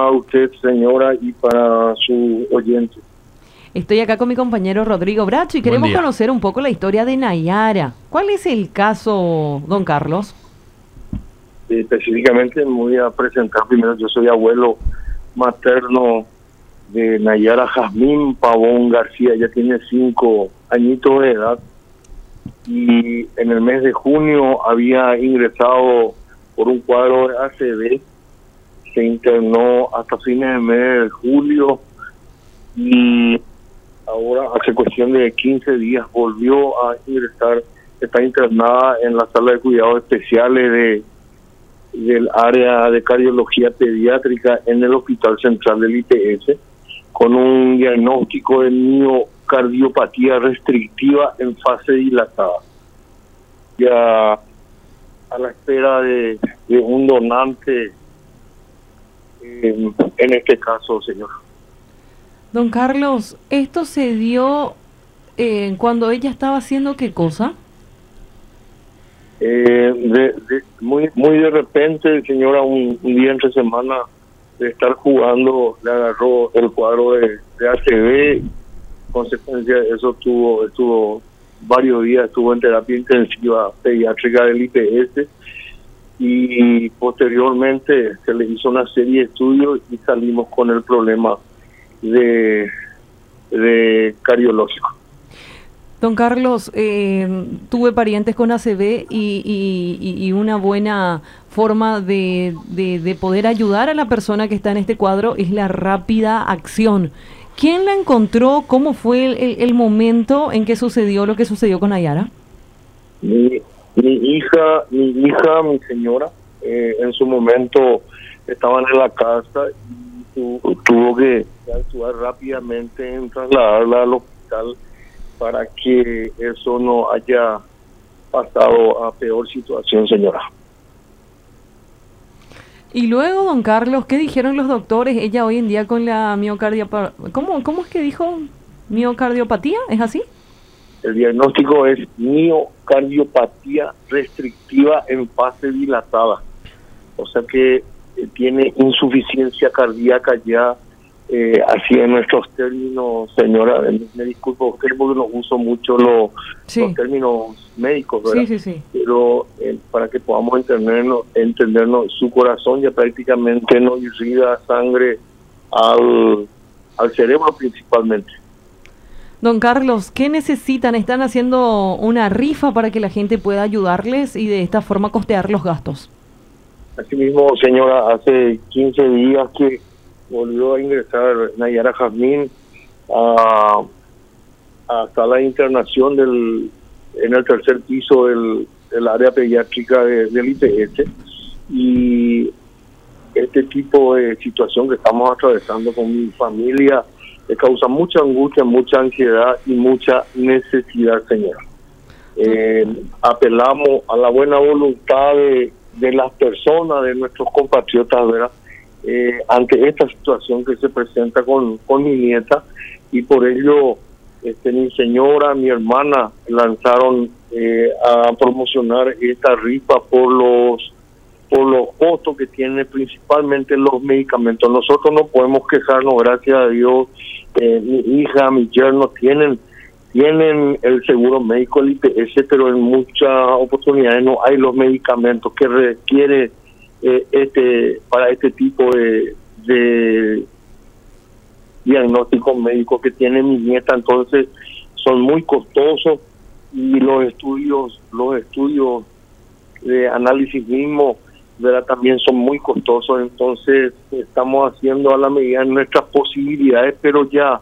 para usted, señora, y para su oyente. Estoy acá con mi compañero Rodrigo Bracho y queremos conocer un poco la historia de Nayara. ¿Cuál es el caso, don Carlos? Específicamente me voy a presentar primero. Yo soy abuelo materno de Nayara Jazmín Pavón García. Ya tiene 5 añitos de edad y en el mes de junio había ingresado por un cuadro de ACV. Se internó hasta fines del mes de julio y ahora hace cuestión de 15 días volvió a ingresar. Está internada en la sala de cuidados especiales del área de cardiología pediátrica en el Hospital Central del IPS con un diagnóstico de miocardiopatía restrictiva en fase dilatada. Ya a la espera de un donante en este caso, señor. Don Carlos, ¿esto se dio cuando ella estaba haciendo qué cosa? Muy de repente, señora, un día entre semana de estar jugando, le agarró el cuadro de ACV. Consecuencia de eso estuvo varios días, estuvo en terapia intensiva pediátrica del IPS y posteriormente se le hizo una serie de estudios y salimos con el problema de cardiológico. Don Carlos, tuve parientes con ACV y una buena forma de poder ayudar a la persona que está en este cuadro es la rápida acción. ¿Quién la encontró? ¿Cómo fue el momento en que sucedió lo que sucedió con Nayara? Mi hija, mi señora, en su momento estaban en la casa y tuvo que actuar rápidamente en trasladarla al hospital para que eso no haya pasado a peor situación, señora. Y luego, don Carlos, ¿qué dijeron los doctores? Ella hoy en día con la miocardiopatía, ¿cómo es que dijo? ¿Miocardiopatía? ¿Es así? El diagnóstico es miocardiopatía restrictiva en fase dilatada. O sea que tiene insuficiencia cardíaca ya, así en nuestros términos, señora. Me disculpo usted porque no uso mucho los términos médicos, ¿verdad? Sí. Pero para que podamos entendernos, su corazón ya prácticamente no irriga sangre al cerebro principalmente. Don Carlos, ¿qué necesitan? ¿Están haciendo una rifa para que la gente pueda ayudarles y de esta forma costear los gastos? Asimismo, señora, hace 15 días que volvió a ingresar Nayara Jazmín hasta la internación en el tercer piso del área pediátrica del IPS, y este tipo de situación que estamos atravesando con mi familia le causa mucha angustia, mucha ansiedad y mucha necesidad, señora. Apelamos a la buena voluntad de las personas, de nuestros compatriotas, ¿verdad? Ante esta situación que se presenta con mi nieta, y por ello mi señora, mi hermana lanzaron a promocionar esta rifa por los costos que tiene principalmente los medicamentos. Nosotros no podemos quejarnos, gracias a Dios. Mi hija, mi yerno tienen el seguro médico, el IPS, pero en muchas oportunidades no hay los medicamentos que requiere para este tipo de diagnóstico médico que tiene mi nieta. Entonces son muy costosos, y los estudios de análisis mismo, ¿verdad?, también son muy costosos. Entonces estamos haciendo a la medida de nuestras posibilidades, pero ya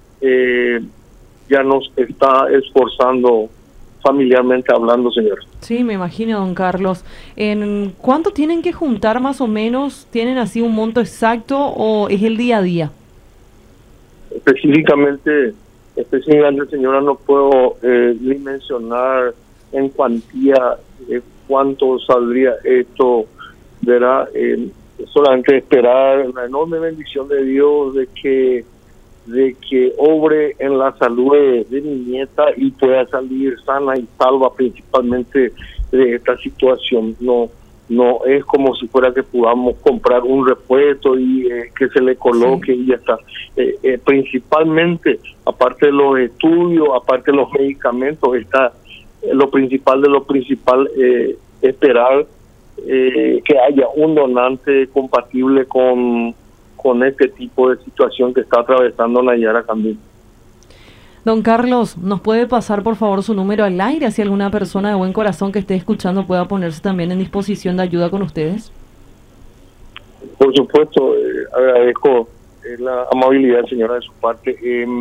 nos está esforzando familiarmente hablando, señor. Sí, me imagino, don Carlos. ¿En cuánto tienen que juntar más o menos? ¿Tienen así un monto exacto o es el día a día? Específicamente, señora, no puedo ni mencionar en cuantía cuánto saldría esto, ¿verdad? Solamente esperar la enorme bendición de Dios de que obre en la salud de mi nieta y pueda salir sana y salva principalmente de esta situación. No no es como si fuera que podamos comprar un repuesto y que se le coloque y ya está. Principalmente, aparte de los estudios, aparte de los medicamentos, está lo principal de lo principal, esperar que haya un donante compatible con este tipo de situación que está atravesando Nayara también. Don Carlos, ¿nos puede pasar por favor su número al aire, si alguna persona de buen corazón que esté escuchando pueda ponerse también en disposición de ayuda con ustedes? Por supuesto, agradezco la amabilidad, señora, de su parte.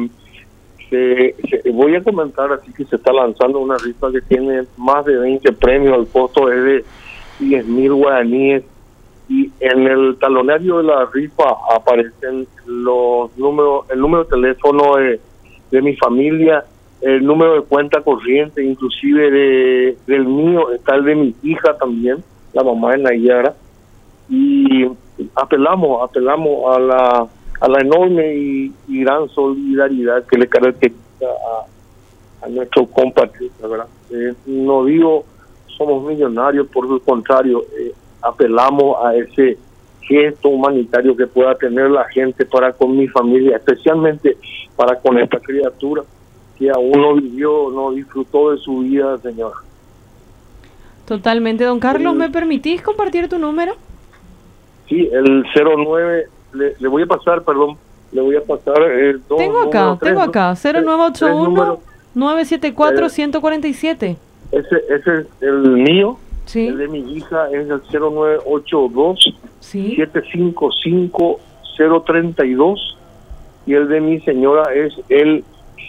Voy a comentar así que se está lanzando una rifa que tiene más de 20 premios, el costo es de 10.000 guaraníes, y en el talonario de la rifa aparecen los números, el número de teléfono de mi familia, el número de cuenta corriente, inclusive del mío, está el de mi hija también, la mamá de Nayara, y apelamos a la enorme y gran solidaridad que le caracteriza a nuestro compatriota, ¿verdad? No digo somos millonarios, por el contrario, apelamos a ese gesto humanitario que pueda tener la gente para con mi familia, especialmente para con esta criatura que aún no vivió, no disfrutó de su vida, señora. Totalmente. Don Carlos, ¿me permitís compartir tu número? Sí, el 09, le voy a pasar, perdón, le voy a pasar Tengo acá 0981 974 147. Ese es el mío. Sí. El de mi hija es el 0982 755 032 y el de mi señora es el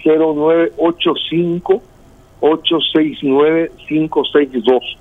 0985 869 562.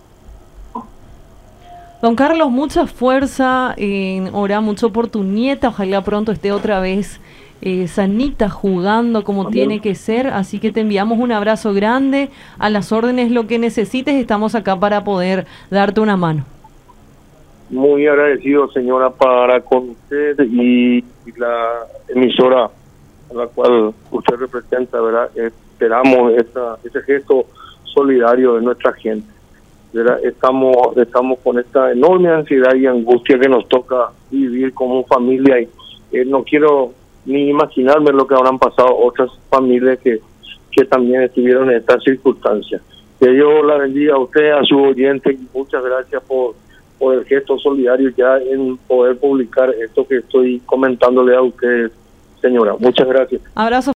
Don Carlos, mucha fuerza, ora mucho por tu nieta, ojalá pronto esté otra vez sanita, jugando como tiene que ser, así que te enviamos un abrazo grande, a las órdenes, lo que necesites, estamos acá para poder darte una mano. Muy agradecido, señora, para con usted y la emisora a la cual usted representa, ¿verdad? Esperamos ese gesto solidario de nuestra gente, ¿verdad? Estamos con esta enorme ansiedad y angustia que nos toca vivir como familia y no quiero ni imaginarme lo que habrán pasado otras familias que también estuvieron en estas circunstancias. Que Dios la bendiga a usted, a su oyente, y muchas gracias por el gesto solidario ya en poder publicar esto que estoy comentándole a usted, señora. Muchas gracias. Abrazo.